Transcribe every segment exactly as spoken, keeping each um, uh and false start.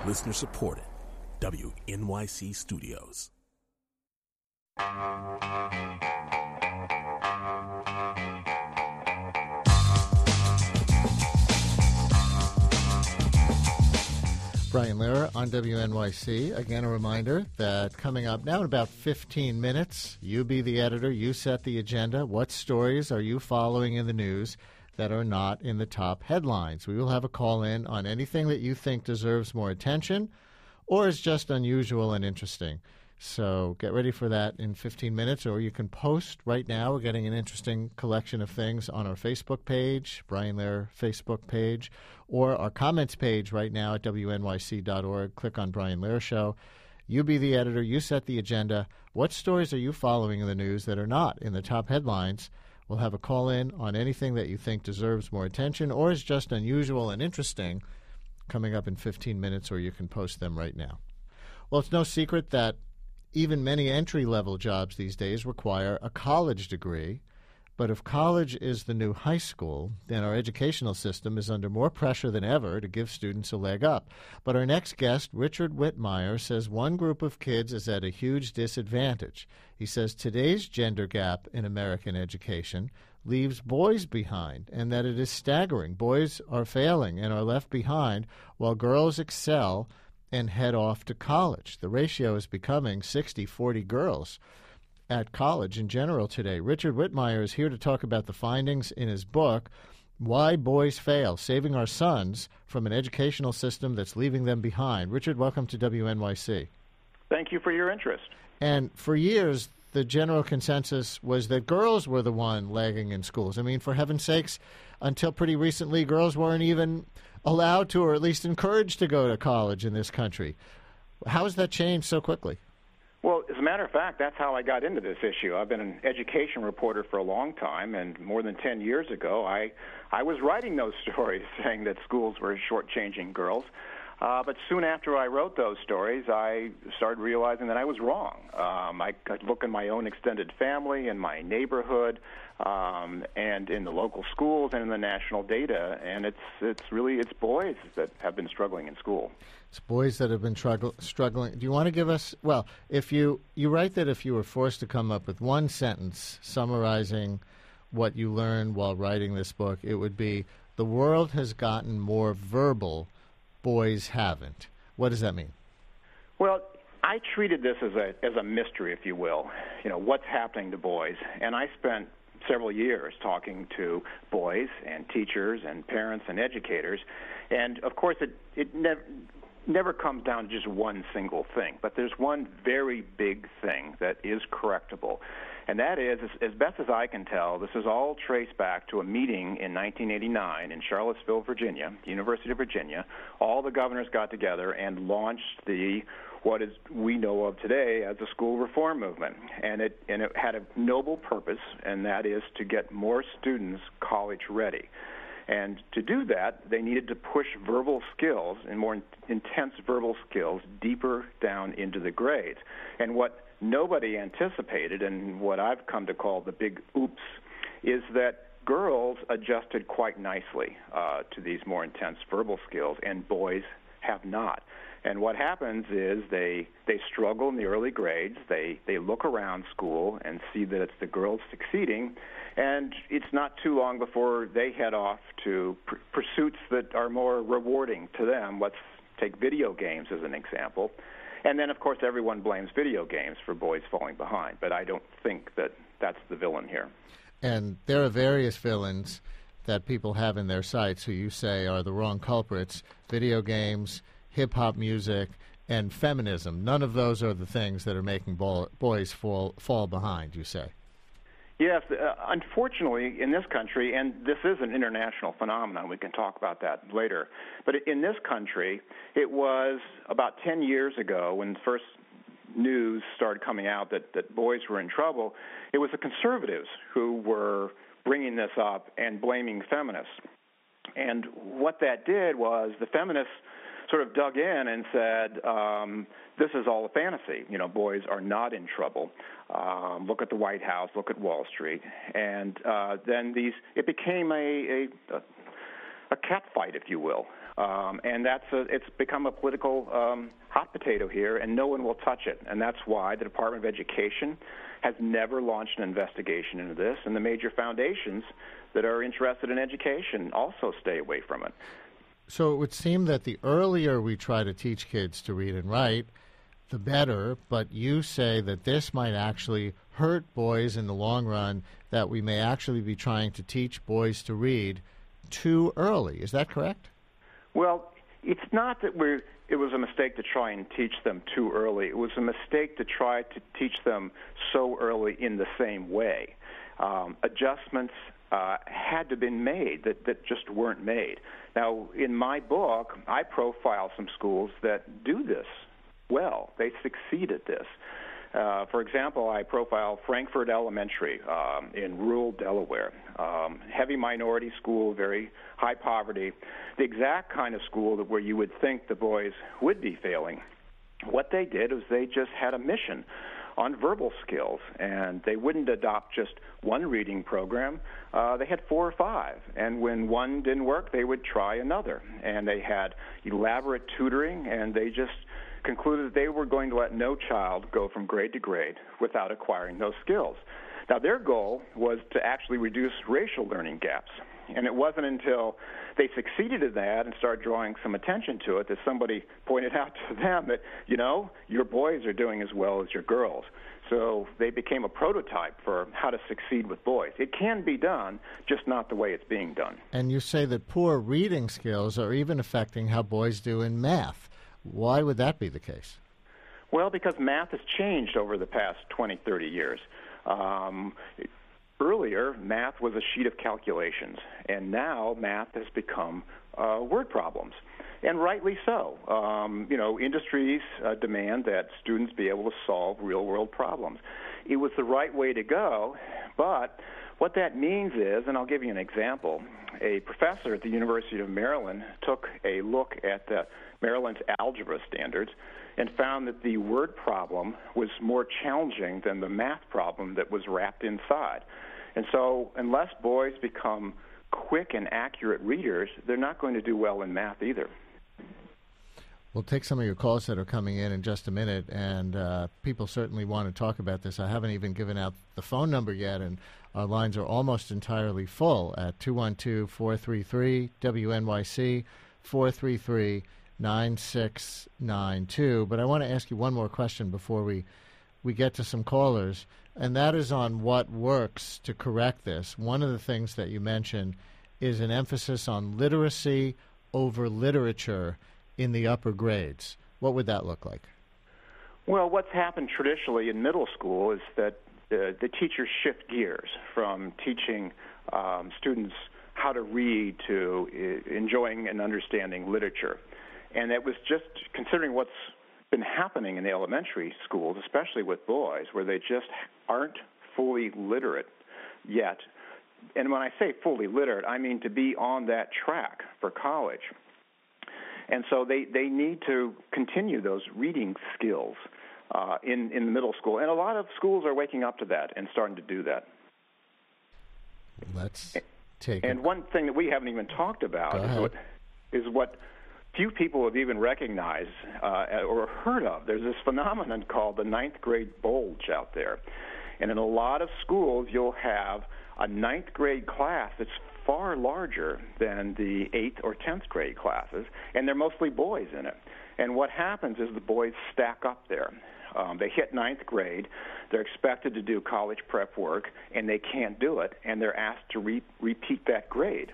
Listener supported. W N Y C Studios. Brian Lehrer on W N Y C. Again, a reminder that coming up now in about fifteen minutes, you be the editor, you set the agenda. What stories are you following in the news that are not in the top headlines? We will have a call-in on anything that you think deserves more attention or is just unusual and interesting. So get ready for that in fifteen minutes, or you can post right now. We're getting an interesting collection of things on our Facebook page, Brian Lehrer Facebook page, or our comments page right now at W N Y C dot org. Click on Brian Lehrer Show. You be the editor. You set the agenda. What stories are you following in the news that are not in the top headlines? We'll have a call-in on anything that you think deserves more attention or is just unusual and interesting coming up in fifteen minutes, or you can post them right now. Well, it's no secret that even many entry-level jobs these days require a college degree. But if college is the new high school, then our educational system is under more pressure than ever to give students a leg up. But our next guest, Richard Whitmire, says one group of kids is at a huge disadvantage. He says today's gender gap in American education leaves boys behind, and that it is staggering. Boys are failing and are left behind while girls excel and head off to college. The ratio is becoming sixty forty girls at college in general today. Richard Whitmire is here to talk about the findings in his book, Why Boys Fail, Saving Our Sons from an Educational System That's Leaving Them Behind. Richard, welcome to W N Y C. Thank you for your interest. And for years, the general consensus was that girls were the one lagging in schools. I mean, for heaven's sakes, until pretty recently, girls weren't even allowed to, or at least encouraged to go to college in this country. How has that changed so quickly? Well, as a matter of fact, that's how I got into this issue. I've been an education reporter for a long time, and more than ten years ago, I, I was writing those stories saying that schools were shortchanging girls. Uh, but soon after I wrote those stories, I started realizing that I was wrong. Um, I could look in my own extended family, in my neighborhood, um, and in the local schools and in the national data, and it's it's really it's boys that have been struggling in school. It's boys that have been struggle, struggling. Do you want to give us, well, if you, you write that if you were forced to come up with one sentence summarizing what you learned while writing this book, it would be, the world has gotten more verbal, boys haven't. What does that mean? Well, I treated this as a as a mystery, if you will. You know, what's happening to boys? And I spent several years talking to boys and teachers and parents and educators. And, of course, it, it never... never comes down to just one single thing, but there's one very big thing that is correctable, and that is, as, as best as I can tell, this is all traced back to a meeting in nineteen eighty-nine in Charlottesville, Virginia, University of Virginia. All the governors got together and launched the what is we know of today as the school reform movement, and it and it had a noble purpose, and that is to get more students college ready. And to do that, they needed to push verbal skills and more in- intense verbal skills deeper down into the grades. And what nobody anticipated, and what I've come to call the big oops, is that girls adjusted quite nicely uh, to these more intense verbal skills, and boys have not. And what happens is they they struggle in the early grades. They they look around school and see that it's the girls succeeding, and it's not too long before they head off to pr- pursuits that are more rewarding to them. Let's take video games as an example. And then, of course, everyone blames video games for boys falling behind, but I don't think that that's the villain here. And there are various villains that people have in their sights who you say are the wrong culprits: video games, hip-hop music, and feminism. None of those are the things that are making bo- boys fall fall behind, you say. Yes, uh, unfortunately, in this country, and this is an international phenomenon, we can talk about that later, but in this country, it was about ten years ago when the first news started coming out that, that boys were in trouble. It was the conservatives who were bringing this up and blaming feminists. And what that did was the feminists sort of dug in and said, um, this is all a fantasy. You know, boys are not in trouble. Um, look at the White House, look at Wall Street. And uh, then these, it became a, a, a cat fight, if you will. Um, and that's a, it's become a political um, hot potato here, and no one will touch it. And that's why the Department of Education has never launched an investigation into this, and the major foundations that are interested in education also stay away from it. So it would seem that the earlier we try to teach kids to read and write, the better, but you say that this might actually hurt boys in the long run, that we may actually be trying to teach boys to read too early. Is that correct? Well, it's not that we're, it was a mistake to try and teach them too early. It was a mistake to try to teach them so early in the same way. Um, adjustments uh, had to have been made that, that just weren't made. Now, in my book, I profile some schools that do this well. They succeed at this. Uh, for example, I profile Frankfurt Elementary um, in rural Delaware. Um, heavy minority school, very high poverty, the exact kind of school that where you would think the boys would be failing. What they did was they just had a mission on verbal skills, and they wouldn't adopt just one reading program. Uh, they had four or five, and when one didn't work, they would try another. And they had elaborate tutoring, and they just concluded that they were going to let no child go from grade to grade without acquiring those skills. Now, their goal was to actually reduce racial learning gaps. And it wasn't until they succeeded in that and started drawing some attention to it that somebody pointed out to them that, you know, your boys are doing as well as your girls. So they became a prototype for how to succeed with boys. It can be done, just not the way it's being done. And you say that poor reading skills are even affecting how boys do in math. Why would that be the case? Well, because math has changed over the past twenty, thirty years. Um, earlier, math was a sheet of calculations, and now math has become uh, word problems, and rightly so. Um, you know, industries uh, demand that students be able to solve real-world problems. It was the right way to go, but what that means is, and I'll give you an example, a professor at the University of Maryland took a look at the Maryland's algebra standards and found that the word problem was more challenging than the math problem that was wrapped inside. And so unless boys become quick and accurate readers, they're not going to do well in math either. We'll take some of your calls that are coming in in just a minute, and uh, people certainly want to talk about this. I haven't even given out the phone number yet, and our lines are almost entirely full at two one two, four three three, W N Y C, four three three, nine six nine two. But I want to ask you one more question before we, we get to some callers, and that is on what works to correct this. One of the things that you mentioned is an emphasis on literacy over literature in the upper grades. What would that look like? Well, what's happened traditionally in middle school is that the, the teachers shift gears from teaching um, students how to read to uh, enjoying and understanding literature. And it was just considering what's been happening in the elementary schools, especially with boys, where they just aren't fully literate yet. And when I say fully literate, I mean to be on that track for college. And so they, they need to continue those reading skills uh, in, in the middle school. And a lot of schools are waking up to that and starting to do that. Let's take And it. one thing that we haven't even talked about is what, is what few people have even recognized uh, or heard of. There's this phenomenon called the ninth grade bulge out there. And in a lot of schools, you'll have a ninth grade class that's far larger than the eighth or tenth grade classes, and they're mostly boys in it. And what happens is the boys stack up there. Um, they hit ninth grade, they're expected to do college prep work, and they can't do it, and they're asked to re- repeat that grade.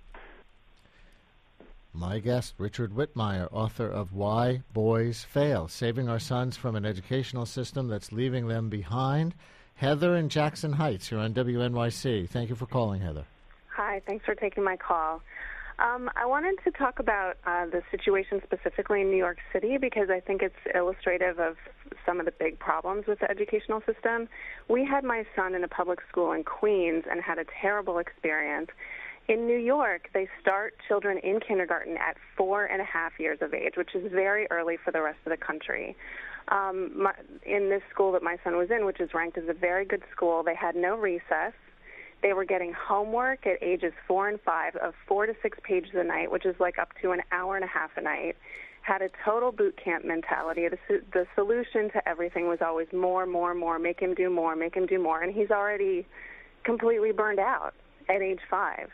My guest, Richard Whitmire, author of Why Boys Fail, Saving Our Sons from an Educational System That's Leaving Them Behind. Heather in Jackson Heights, you're on W N Y C. Thank you for calling, Heather. Hi, thanks for taking my call. Um, I wanted to talk about uh, the situation specifically in New York City because I think it's illustrative of some of the big problems with the educational system. We had my son in a public school in Queens and had a terrible experience. In New York, they start children in kindergarten at four and a half years of age, which is very early for the rest of the country. Um, my, in this school that my son was in, which is ranked as a very good school, they had no recess. They were getting homework at ages four and five of four to six pages a night, which is like up to an hour and a half a night. Had a total boot camp mentality. The, the solution to everything was always more, more, more, make him do more, make him do more. And he's already completely burned out at age five.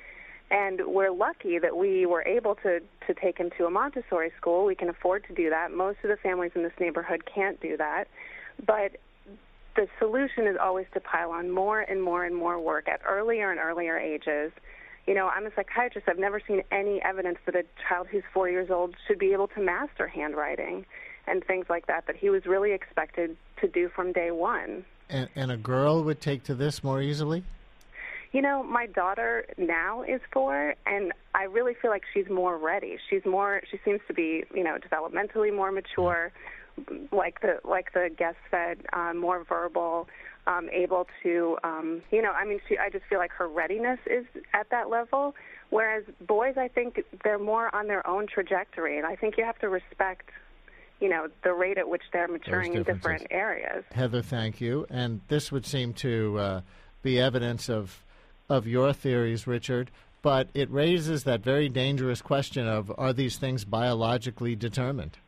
And we're lucky that we were able to, to take him to a Montessori school. We can afford to do that. Most of the families in this neighborhood can't do that. But the solution is always to pile on more and more and more work at earlier and earlier ages. You know, I'm a psychiatrist. I've never seen any evidence that a child who's four years old should be able to master handwriting and things like that, that he was really expected to do from day one. And, and a girl would take to this more easily? You know, my daughter now is four, and I really feel like she's more ready. She's more, she seems to be, you know, developmentally more mature, like the like the guest said, uh, more verbal, um, able to, um, you know, I mean, she, I just feel like her readiness is at that level, whereas boys, I think they're more on their own trajectory, and I think you have to respect, you know, the rate at which they're maturing in different areas. Heather, thank you. And this would seem to uh, be evidence of of your theories, Richard, but it raises that very dangerous question of, are these things biologically determined?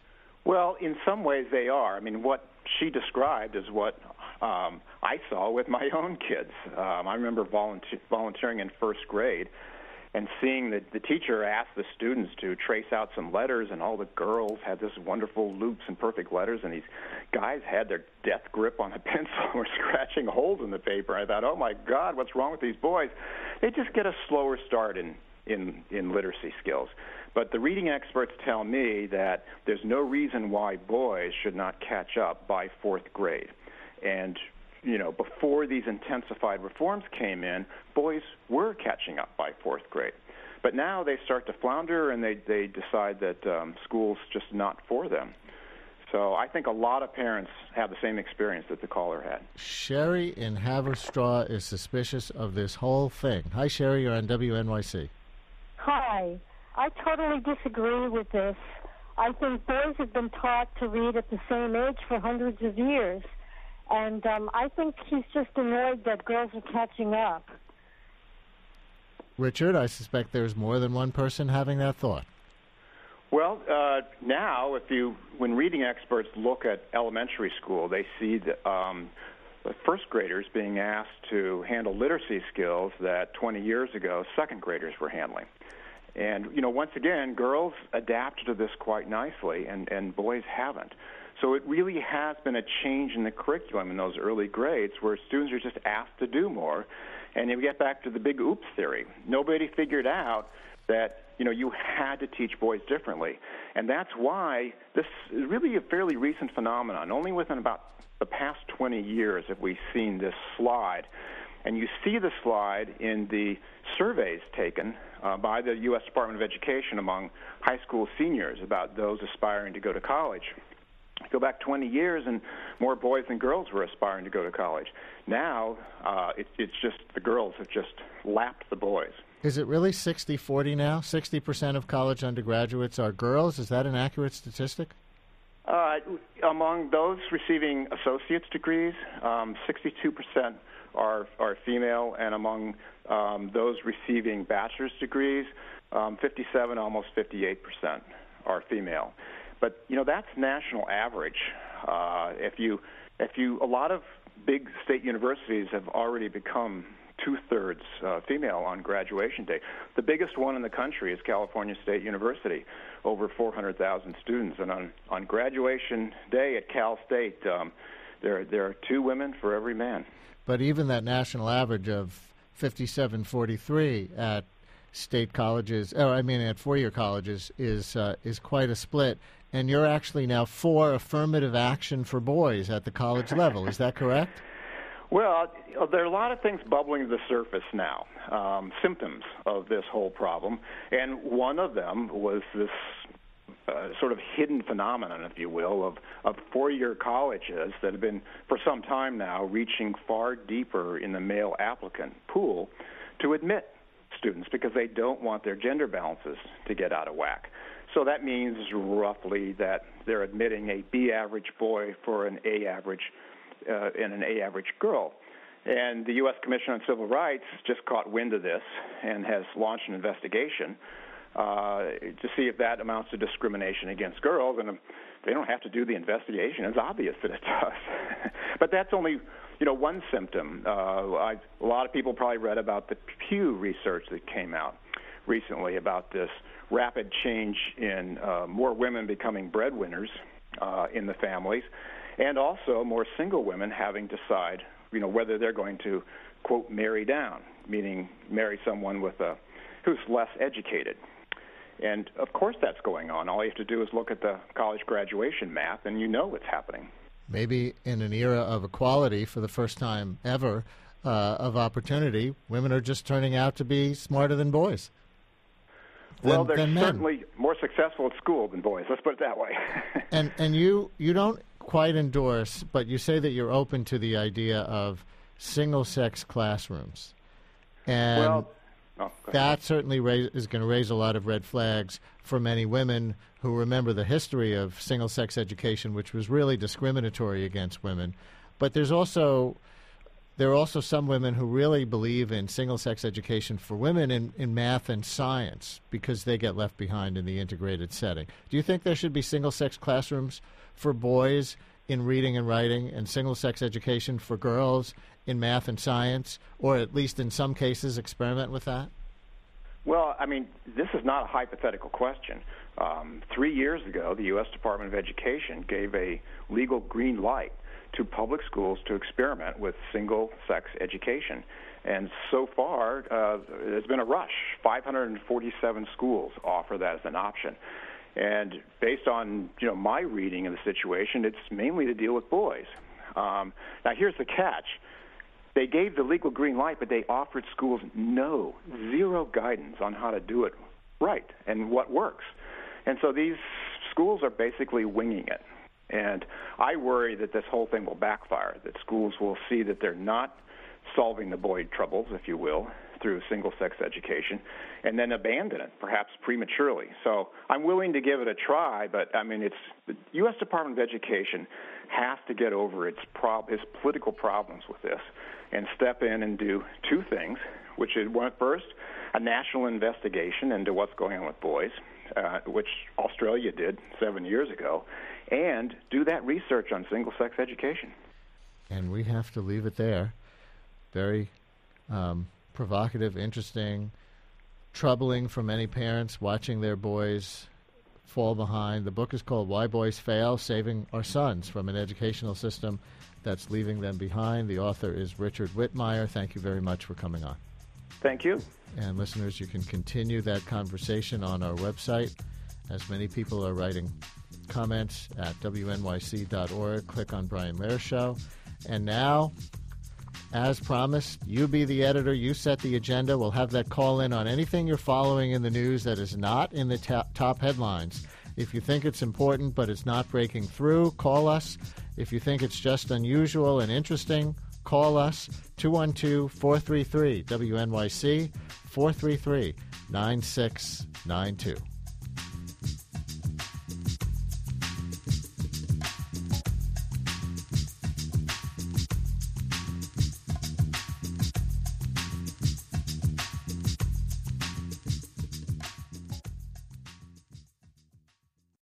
Well, in some ways they are. I mean, what she described is what um, I saw with my own kids. Um, I remember volunteer- volunteering in first grade and seeing the, the teacher ask the students to trace out some letters, and all the girls had this wonderful loops and perfect letters, and these guys had their death grip on a pencil and were scratching holes in the paper. I thought, oh, my God, what's wrong with these boys? They just get a slower start in, in, in literacy skills. But the reading experts tell me that there's no reason why boys should not catch up by fourth grade. And you know, before these intensified reforms came in, boys were catching up by fourth grade. But now they start to flounder, and they, they decide that um, school's just not for them. So I think a lot of parents have the same experience that the caller had. Sherry in Haverstraw is suspicious of this whole thing. Hi, Sherry. You're on W N Y C. Hi. I totally disagree with this. I think boys have been taught to read at the same age for hundreds of years. And um, I think he's just annoyed that girls are catching up. Richard, I suspect there's more than one person having that thought. Well, uh, now, if you, when reading experts look at elementary school, they see the, um, the first graders being asked to handle literacy skills that twenty years ago second graders were handling. And, you know, once again, girls adapted to this quite nicely, and, and boys haven't. So it really has been a change in the curriculum in those early grades where students are just asked to do more. And you get back to the big oops theory. Nobody figured out that, you know, you had to teach boys differently. And that's why this is really a fairly recent phenomenon. Only within about the past twenty years have we seen this slide. And you see the slide in the surveys taken uh, by the U S Department of Education among high school seniors about those aspiring to go to college. Go back twenty years, and more boys than girls were aspiring to go to college. Now, uh, it, it's just the girls have just lapped the boys. Is it really sixty forty now? sixty percent of college undergraduates are girls? Is that an accurate statistic? Uh, among those receiving associate's degrees, um, sixty-two percent are, are female, and among um, those receiving bachelor's degrees, um, fifty-seven, almost fifty-eight percent are female. But, you know, that's national average. Uh, if you, if you, a lot of big state universities have already become two-thirds uh, female on graduation day. The biggest one in the country is California State University, over four hundred thousand students. And on, on graduation day at Cal State, um, there, there are two women for every man. But even that national average of fifty-seven forty-three at state colleges, oh, I mean at four-year colleges, is uh, is quite a split. And you're actually now for affirmative action for boys at the college level. Is that correct? Well, there are a lot of things bubbling to the surface now, um, symptoms of this whole problem. And one of them was this uh, sort of hidden phenomenon, if you will, of, of four-year colleges that have been, for some time now, reaching far deeper in the male applicant pool to admit students because they don't want their gender balances to get out of whack. So that means roughly that they're admitting a B average boy for an A average uh, and an A average girl. And the U S Commission on Civil Rights just caught wind of this and has launched an investigation uh, to see if that amounts to discrimination against girls. And they don't have to do the investigation. It's obvious that it does. But that's only, you know, one symptom. Uh, I, a lot of people probably read about the Pew research that came out recently about this rapid change in uh, more women becoming breadwinners uh, in the families, and also more single women having to decide, you know, whether they're going to, quote, marry down, meaning marry someone with a who's less educated. And, of course, that's going on. All you have to do is look at the college graduation map, and you know it's happening. Maybe in an era of equality, for the first time ever, uh, of opportunity, women are just turning out to be smarter than boys. Than, well, they're than certainly more successful at school than boys. Let's put it that way. and and you, you don't quite endorse, but you say that you're open to the idea of single-sex classrooms. And well, oh, that certainly raise, is going to raise a lot of red flags for many women who remember the history of single-sex education, which was really discriminatory against women. But there's also there are also some women who really believe in single-sex education for women in, in math and science because they get left behind in the integrated setting. Do you think there should be single-sex classrooms for boys in reading and writing and single-sex education for girls in math and science, or at least in some cases experiment with that? Well, I mean, this is not a hypothetical question. Um, three years ago, the U S Department of Education gave a legal green light to public schools to experiment with single-sex education. And so far, uh, there's been a rush. five hundred forty-seven schools offer that as an option. And based on, you know, my reading of the situation, it's mainly to deal with boys. Um, now, here's the catch. They gave the legal green light, but they offered schools no, zero guidance on how to do it right and what works. And so these schools are basically winging it. And I worry that this whole thing will backfire, that schools will see that they're not solving the boy troubles, if you will, through single-sex education, and then abandon it, perhaps prematurely. So I'm willing to give it a try, but, I mean, it's the U S Department of Education has to get over its, prob- its political problems with this and step in and do two things, which is, one, first, a national investigation into what's going on with boys, uh, which Australia did seven years ago, and do that research on single-sex education. And we have to leave it there. Very um, provocative, interesting, troubling for many parents watching their boys fall behind. The book is called Why Boys Fail, Saving Our Sons from an Educational System That's Leaving Them Behind. The author is Richard Whitmire. Thank you very much for coming on. Thank you. And listeners, you can continue that conversation on our website, as many people are writing comments at W N Y C dot org. Click on Brian Lehrer Show. And now, as promised, you be the editor, you set the agenda. We'll have that call in on anything you're following in the news that is not in the ta- top headlines. If you think it's important but it's not breaking through, call us. If you think it's just unusual and interesting, call us, two one two, four three three, W N Y C, four three three, nine six nine two.